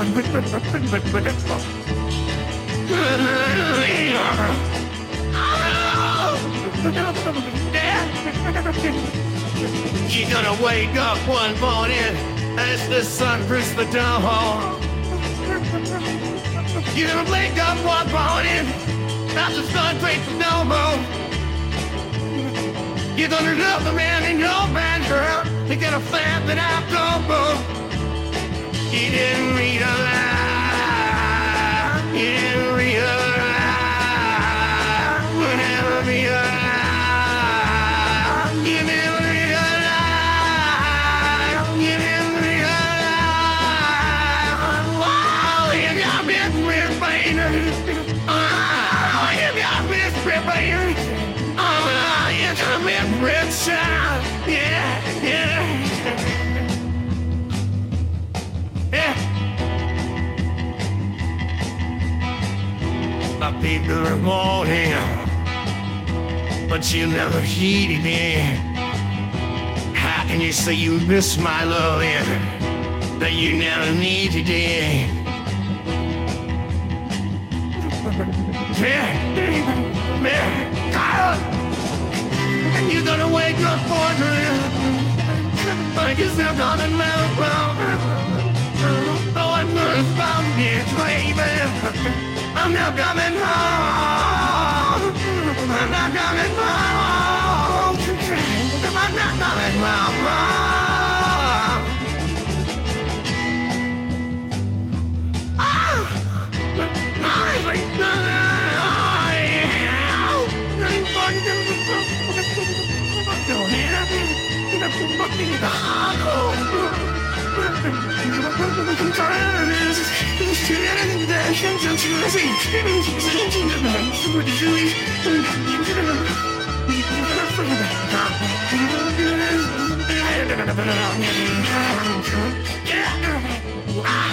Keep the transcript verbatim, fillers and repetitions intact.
You're gonna wake up one morning as the sun hits the dawn. You're gonna wake up one morning as the sun hits the dawn. You're gonna love the man in your man, girl. You're gonna find that I'm global. You didn't realize. You didn't realize. We'll never be alive. You never realize. You never realize. Wow, you got me ripping. Oh, you got me ripping. Oh, you got me ripping. Yeah, yeah. Yeah. My people are mourning, but you never heeded me. How can you say you miss my loving that you never needed it? Yeah, yeah, God. And you're gonna wake up for me. I guess I'm gonna melt down. Oh, I'm gonna found it, baby. I'm not coming home. I'm not coming home. I'm not coming home. Yeah.